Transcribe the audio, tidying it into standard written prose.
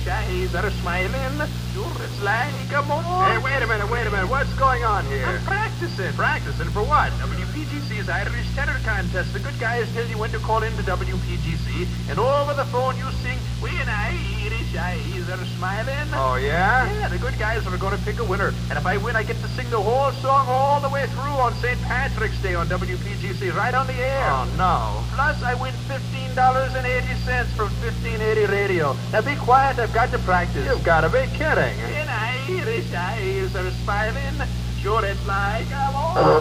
Irish eyes are smiling. Sure, it's like a more. Hey, wait a minute. What's going on here? I'm practicing. Practicing for what? WPGC's Irish Tenor Contest. The good guys tell you when to call into WPGC, and over the phone you sing, when Irish eyes are smiling. Oh, yeah? Yeah, the good guys are going to pick a winner. And if I win, I get to sing the whole song all the way through on St. Patrick's Day on WPGC, right on the air. Oh, no. Plus, I win $15.80 from 1580 Radio. Now, be quiet. I've got to practice. You've got to be kidding. When Irish eyes are smiling, sure it's like a